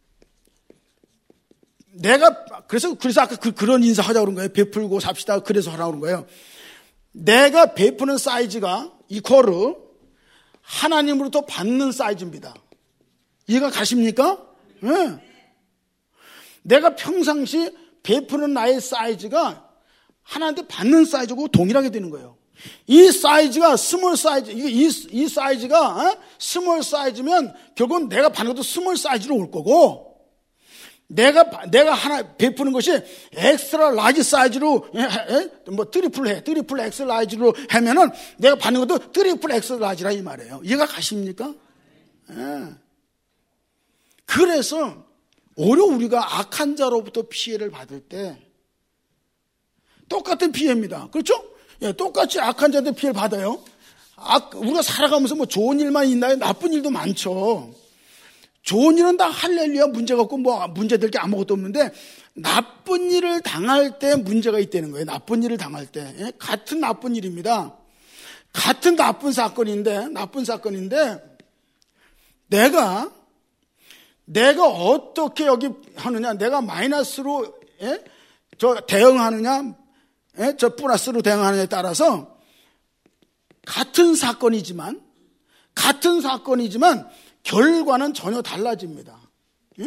내가 그래서 그래서 아까 그, 그런 인사 하자고 그런 거예요. 베풀고 삽시다. 그래서 하라고 그런 거예요. 내가 베푸는 사이즈가 이퀄을 하나님으로부터 받는 사이즈입니다. 이해가 가십니까? 네. 내가 평상시 베푸는 나의 사이즈가 하나님한테 받는 사이즈고 동일하게 되는 거예요. 이 사이즈가 스몰 사이즈, 이, 이 사이즈가 어? 스몰 사이즈면 결국은 내가 받는 것도 스몰 사이즈로 올 거고 내가 내가 하나 베푸는 것이 엑스트라 라지 사이즈로 에, 에? 뭐 트리플 해, 트리플 엑스 라지로 하면은 내가 받는 것도 트리플 엑스 라지라 이 말이에요. 이해가 가십니까? 예. 그래서 오히려 우리가 악한 자로부터 피해를 받을 때 똑같은 피해입니다. 그렇죠? 예, 똑같이 악한 자한테 피해를 받아요. 악, 우리가 살아가면서 뭐 좋은 일만 있나요? 나쁜 일도 많죠. 좋은 일은 다 할렐루야 문제가 없고 뭐 문제될 게 아무것도 없는데 나쁜 일을 당할 때 문제가 있다는 거예요. 나쁜 일을 당할 때. 예? 같은 나쁜 일입니다. 같은 나쁜 사건인데 나쁜 사건인데 내가 내가 어떻게 여기 하느냐, 내가 마이너스로 예? 저 대응하느냐, 예? 저 플러스로 대응하느냐에 따라서 같은 사건이지만 같은 사건이지만 결과는 전혀 달라집니다. 예?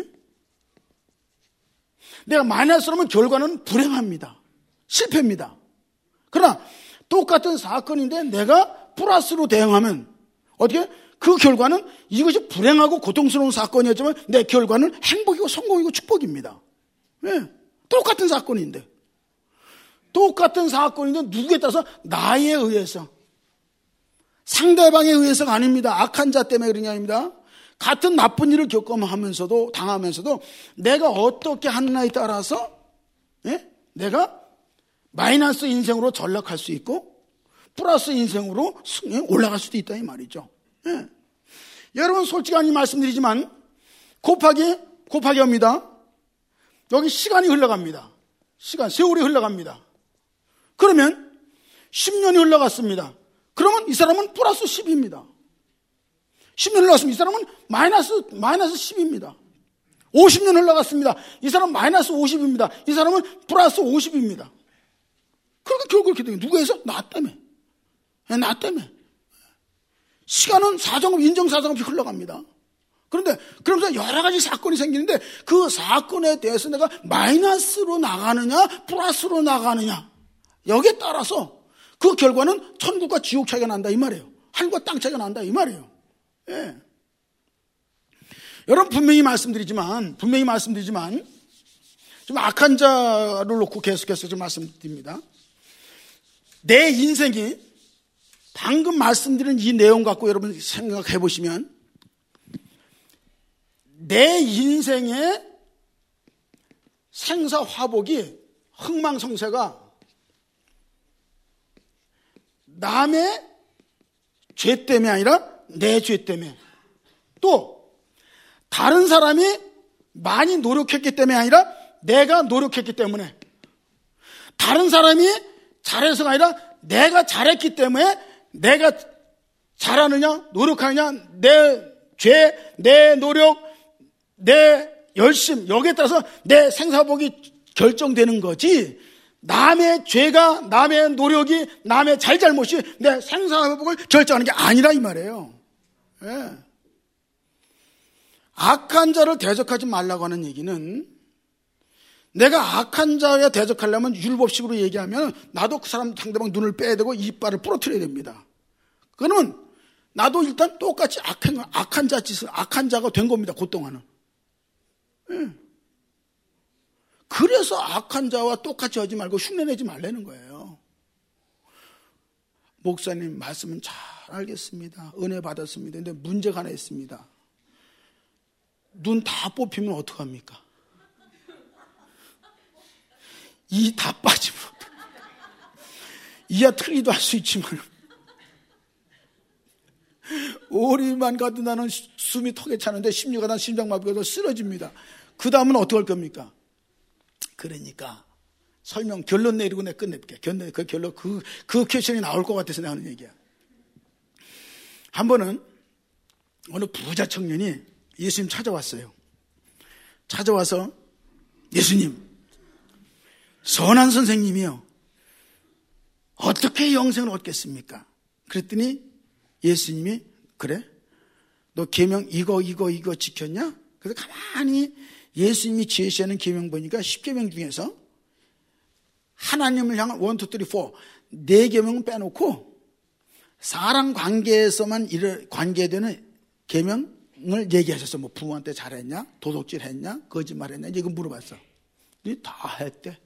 내가 마이너스로 하면 결과는 불행합니다. 실패입니다. 그러나 똑같은 사건인데 내가 플러스로 대응하면 어떻게? 그 결과는 이것이 불행하고 고통스러운 사건이었지만 내 결과는 행복이고 성공이고 축복입니다. 네. 똑같은 사건인데 똑같은 사건인데 누구에 따라서 나에 의해서 상대방에 의해서가 아닙니다. 악한 자 때문에 그런 게 아닙니다. 같은 나쁜 일을 겪어하면서도 당하면서도 내가 어떻게 하느냐에 따라서 네? 내가 마이너스 인생으로 전락할 수 있고 플러스 인생으로 올라갈 수도 있다 이 말이죠. 네. 여러분 솔직히 말씀드리지만 곱하기 곱하기 합니다. 여기 시간이 흘러갑니다. 시간 세월이 흘러갑니다. 그러면 십 년이 흘러갔습니다. 그러면 이 사람은 플러스 십입니다. 십 년 흘러갔습니다. 이 사람은 마이너스 마이너스 십입니다. 오십 년 흘러갔습니다. 이 사람은 마이너스 오십입니다. 이 사람은 플러스 오십입니다. 그러니까 결국 그렇게 되는 거예요. 누구에서? 나 때문에. 나 때문에. 시간은 사정없이 인정사정 없이 흘러갑니다. 그런데 그러면서 여러 가지 사건이 생기는데 그 사건에 대해서 내가 마이너스로 나가느냐 플러스로 나가느냐 여기에 따라서 그 결과는 천국과 지옥 차이가 난다 이 말이에요. 하늘과 땅 차이가 난다 이 말이에요. 예. 여러분 분명히 말씀드리지만 분명히 말씀드리지만 좀 악한 자를 놓고 계속해서 좀 말씀드립니다. 내 인생이 방금 말씀드린 이 내용 갖고 여러분 생각해 보시면 내 인생의 생사화복이 흥망성쇠가 남의 죄 때문에 아니라 내 죄 때문에, 또 다른 사람이 많이 노력했기 때문에 아니라 내가 노력했기 때문에, 다른 사람이 잘해서가 아니라 내가 잘했기 때문에, 내가 잘하느냐 노력하느냐, 내 죄, 내 노력, 내 열심, 여기에 따라서 내 생사복이 결정되는 거지, 남의 죄가, 남의 노력이, 남의 잘잘못이 내 생사복을 결정하는 게 아니라 이 말이에요. 예. 악한 자를 대적하지 말라고 하는 얘기는, 내가 악한 자에 대적하려면 율법식으로 얘기하면 나도 그 사람 상대방 눈을 빼야 되고 이빨을 부러뜨려야 됩니다. 그러면 나도 일단 똑같이 악한, 악한 자 짓을, 악한 자가 된 겁니다. 그동안은. 예. 그래서 악한 자와 똑같이 하지 말고 흉내내지 말라는 거예요. 목사님 말씀은 잘 알겠습니다. 은혜 받았습니다. 근데 문제가 하나 있습니다. 눈 다 뽑히면 어떡합니까? 이 다 빠지면 어떡합니까? 이야 틀리도 할 수 있지만 오리만 가도 나는 숨이 턱에 차는데 십육가 난 심장마비가 쓰러집니다. 그 다음은 어떻게 할 겁니까? 그러니까 설명 결론 내리고 내가 끝낼게. 결론, 그 결론 그, 그 퀘션이 나올 것 같아서 내가 하는 얘기야. 한 번은 어느 부자 청년이 예수님 찾아왔어요. 찾아와서 예수님, 선한 선생님이요, 어떻게 영생을 얻겠습니까? 그랬더니 예수님이, 그래? 너 계명 이거 이거 이거 지켰냐? 그래서 가만히 예수님이 제시하는 계명 보니까 십 계명 중에서 하나님을 향한 일, 이, 삼, 사 네 계명은 빼놓고 사람 관계에서만 이를 관계되는 계명을 얘기하셨어. 뭐 부모한테 잘했냐, 도둑질했냐, 거짓말했냐, 이거 물어봤어. 다 했대.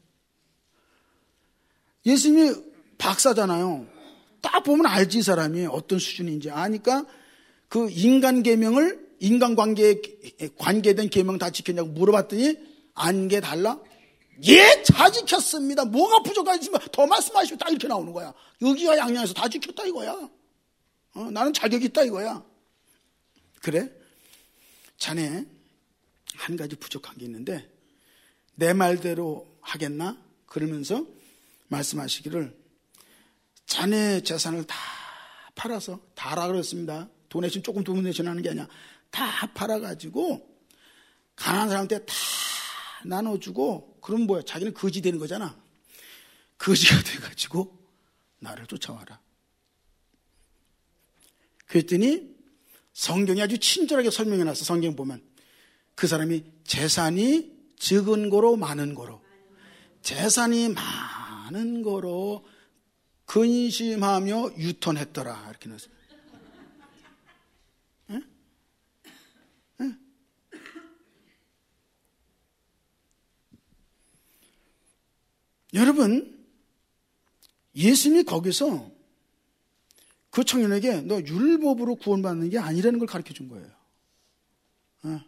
예수님이 박사잖아요. 딱 보면 알지, 사람이 어떤 수준인지 아니까 그 인간 계명을, 인간 관계에 관계된 계명 다 지켰냐고 물어봤더니 안개 달라? 예, 다 지켰습니다. 뭐가 부족하지만 더 말씀하시면 딱 이렇게 나오는 거야. 여기가 양양에서 다 지켰다 이거야. 어, 나는 자격이 있다 이거야. 그래? 자네 한 가지 부족한 게 있는데 내 말대로 하겠나? 그러면서 말씀하시기를, 자네 재산을 다 팔아서, 다라 그랬습니다. 돈 내신 조금 돈 내신하는 게 아니야. 다 팔아가지고 가난한 사람한테 다 나눠주고, 그럼 뭐야? 자기는 거지 되는 거잖아. 거지가 돼가지고 나를 쫓아와라. 그랬더니 성경이 아주 친절하게 설명해놨어. 성경 보면 그 사람이 재산이 적은 거로 많은 거로, 재산이 많은 거로 근심하며 유턴했더라, 이렇게 넣었어요. 응? 응? 여러분, 예수님이 거기서 그 청년에게 너 율법으로 구원받는 게 아니라는 걸 가르쳐 준 거예요. 어.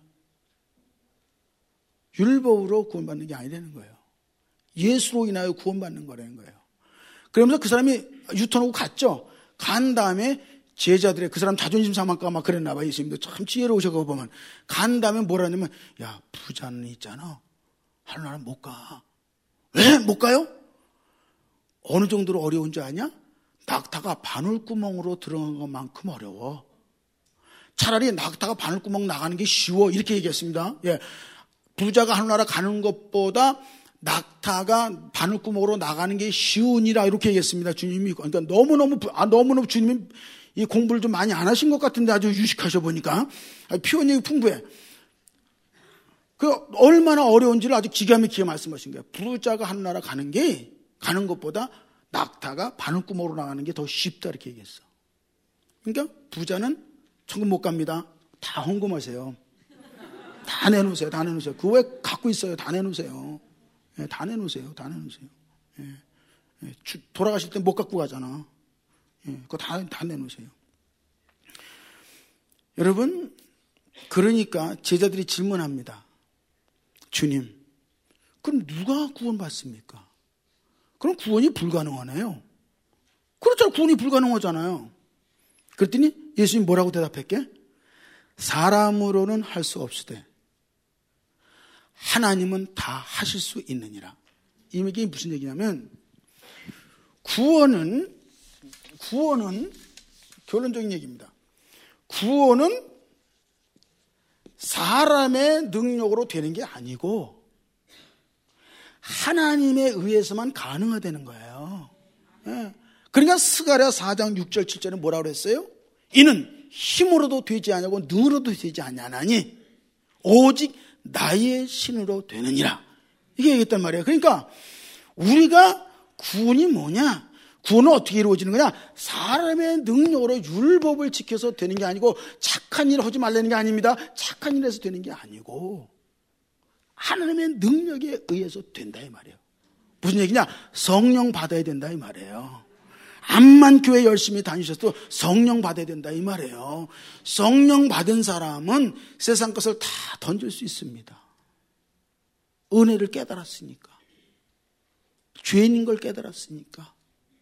율법으로 구원받는 게 아니라는 거예요. 예수로 인하여 구원받는 거라는 거예요. 그러면서 그 사람이 유턴하고 갔죠. 간 다음에 제자들의, 그 사람 자존심 상할까 막 그랬나 봐. 예수님도 참 지혜로우셔서 보면 간 다음에 뭐라 하냐면, 야, 부자는 있잖아, 하늘나라 못 가. 왜 못 가요? 어느 정도로 어려운 줄 아냐? 낙타가 바늘구멍으로 들어간 것만큼 어려워. 차라리 낙타가 바늘구멍 나가는 게 쉬워, 이렇게 얘기했습니다. 예, 부자가 하늘나라 가는 것보다 낙타가 바늘구멍으로 나가는 게 쉬우니라, 이렇게 얘기했습니다. 주님이. 그러니까 너무너무 아, 너무너무 주님이 이 공부를 좀 많이 안 하신 것 같은데 아주 유식하셔 보니까 표현력이 풍부해. 그 얼마나 어려운지를 아주 기가 막히게 말씀하신 거예요. 부자가 하늘나라 가는 게, 가는 것보다 낙타가 바늘구멍으로 나가는 게 더 쉽다, 이렇게 얘기했어. 그러니까 부자는 천국 못 갑니다. 다 헌금하세요. 다 내놓으세요. 다 내놓으세요. 그거 왜 갖고 있어요? 다 내놓으세요. 예, 다 내놓으세요. 다 내놓으세요. 예, 예, 돌아가실 때 못 갖고 가잖아. 예, 그거 다, 다 내놓으세요. 여러분, 그러니까 제자들이 질문합니다. 주님, 그럼 누가 구원받습니까? 그럼 구원이 불가능하네요. 그렇잖아요. 구원이 불가능하잖아요. 그랬더니 예수님 뭐라고 대답했게? 사람으로는 할 수 없으되 하나님은 다 하실 수 있느니라. 이게 무슨 얘기냐면 구원은 구원은 결론적인 얘기입니다. 구원은 사람의 능력으로 되는 게 아니고 하나님에 의해서만 가능하다는 거예요. 그러니까 스가랴 사 장 육 절 칠 절은 뭐라고 그랬어요? 이는 힘으로도 되지 아니하고 능으로도 되지 아니하나니 오직 나의 신으로 되느니라. 이게 얘기했단 말이에요. 그러니까 우리가 구원이 뭐냐? 구원은 어떻게 이루어지는 거냐? 사람의 능력으로 율법을 지켜서 되는 게 아니고 착한 일을 하지 말라는 게 아닙니다. 착한 일을 해서 되는 게 아니고 하나님의 능력에 의해서 된다 이 말이에요. 무슨 얘기냐? 성령 받아야 된다 이 말이에요. 암만 교회 열심히 다니셔도 성령 받아야 된다 이 말이에요. 성령 받은 사람은 세상 것을 다 던질 수 있습니다. 은혜를 깨달았으니까. 죄인인 걸 깨달았으니까.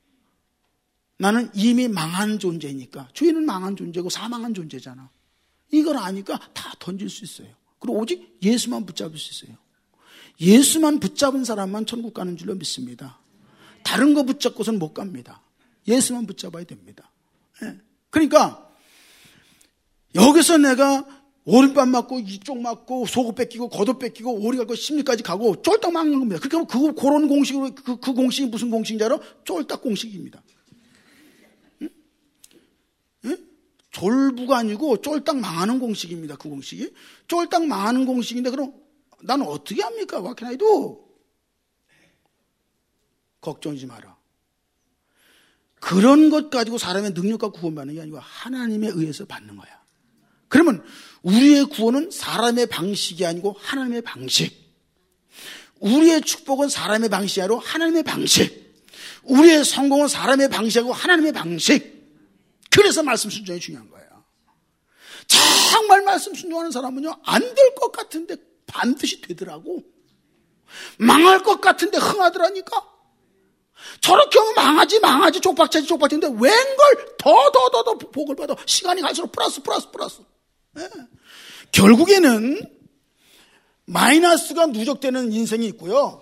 나는 이미 망한 존재니까. 죄인은 망한 존재고 사망한 존재잖아. 이걸 아니까 다 던질 수 있어요. 그리고 오직 예수만 붙잡을 수 있어요. 예수만 붙잡은 사람만 천국 가는 줄로 믿습니다. 다른 거 붙잡고서는 못 갑니다. 예수만 붙잡아야 됩니다. 그러니까 여기서 내가 오른밤 맞고 이쪽 맞고 속옷 뺏기고 겉옷 뺏기고 오리 가고 심리까지 가고 쫄딱 막는 겁니다. 그러니까 그, 그런 공식으로 그, 그 공식이 무슨 공식인지 알아? 쫄딱 공식입니다. 응? 응? 졸부가 아니고 쫄딱 망하는 공식입니다. 그 공식이 쫄딱 망하는 공식인데 그럼 나는 어떻게 합니까? What can I do? 걱정하지 마라. 그런 것 가지고 사람의 능력과 구원받는 게 아니고 하나님에 의해서 받는 거야. 그러면 우리의 구원은 사람의 방식이 아니고 하나님의 방식. 우리의 축복은 사람의 방식이 아니고 하나님의 방식. 우리의 성공은 사람의 방식이고 하나님의 방식. 그래서 말씀 순종이 중요한 거예요. 정말 말씀 순종하는 사람은요, 안 될 것 같은데 반드시 되더라고. 망할 것 같은데 흥하더라니까. 저렇게 하면 망하지 망하지 쪽박차지 쪽박차인데 웬걸 더 더 더 더 복을 받아. 시간이 갈수록 플러스 플러스 플러스. 네. 결국에는 마이너스가 누적되는 인생이 있고요,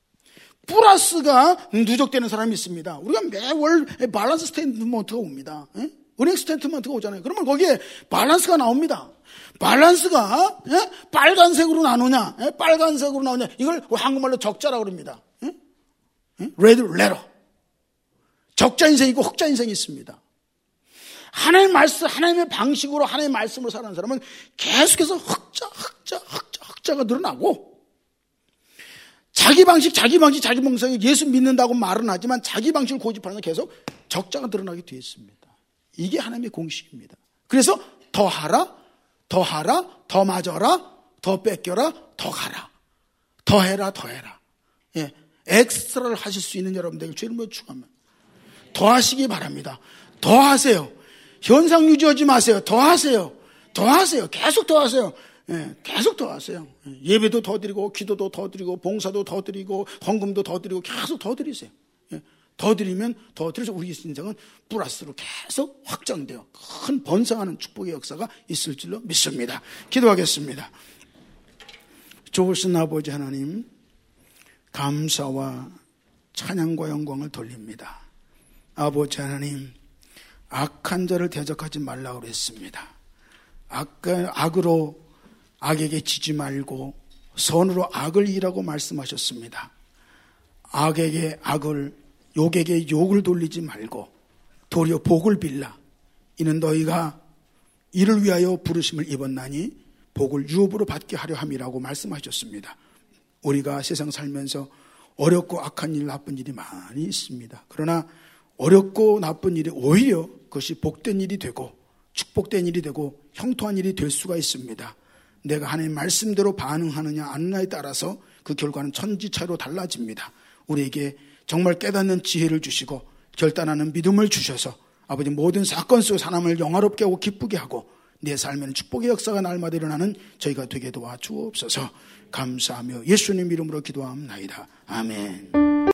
플러스가 누적되는 사람이 있습니다. 우리가 매월 밸런스 스테이트먼트가 옵니다. 네? 은행 스테이트먼트가 오잖아요. 그러면 거기에 밸런스가 나옵니다. 밸런스가 예? 빨간색으로 나누냐, 예? 빨간색으로 나오냐, 이걸 한국말로 적자라고 그럽니다. 예? 예? 레드 레러. 적자 인생이 있고 흑자 인생이 있습니다. 하나님의 말씀, 하나님의 방식으로 하나님의 말씀으로 살아가는 사람은 계속해서 흑자, 흑자, 흑자, 흑자가 늘어나고, 자기 방식, 자기 방식, 자기 방식이 예수 믿는다고 말은 하지만 자기 방식을 고집하는 건 계속 적자가 늘어나게 되어 있습니다. 이게 하나님의 공식입니다. 그래서 더 하라, 더 하라, 더 맞아라, 더 뺏겨라, 더 가라, 더 해라, 더 해라. 예, 엑스트라를 하실 수 있는 여러분들 죄를 못 추가하면 더 하시기 바랍니다. 더 하세요. 현상 유지하지 마세요. 더 하세요. 더 하세요. 계속 더 하세요. 예, 계속 더 하세요. 예배도 더 드리고, 기도도 더 드리고, 봉사도 더 드리고, 헌금도 더 드리고, 계속 더 드리세요. 예, 더 드리면 더 드려서 우리 인생은 플러스로 계속 확장되어 큰 번성하는 축복의 역사가 있을 줄로 믿습니다. 기도하겠습니다. 좋으신 아버지 하나님, 감사와 찬양과 영광을 돌립니다. 아버지 하나님, 악한 자를 대적하지 말라고 그랬습니다. 악, 악으로 악에게 지지 말고 선으로 악을 이라고 말씀하셨습니다. 악에게 악을, 욕에게 욕을 돌리지 말고 도리어 복을 빌라. 이는 너희가 이를 위하여 부르심을 입었나니 복을 유업으로 받게 하려 함이라고 말씀하셨습니다. 우리가 세상 살면서 어렵고 악한 일, 나쁜 일이 많이 있습니다. 그러나 어렵고 나쁜 일이 오히려 그것이 복된 일이 되고 축복된 일이 되고 형통한 일이 될 수가 있습니다. 내가 하나님 말씀대로 반응하느냐 안 하느냐에 따라서 그 결과는 천지차이로 달라집니다. 우리에게 정말 깨닫는 지혜를 주시고 결단하는 믿음을 주셔서 아버지 모든 사건 속에서 하나님을 영화롭게 하고 기쁘게 하고 내 삶에는 축복의 역사가 날마다 일어나는 저희가 되게 도와주옵소서. 감사하며 예수님 이름으로 기도합니다. 아멘.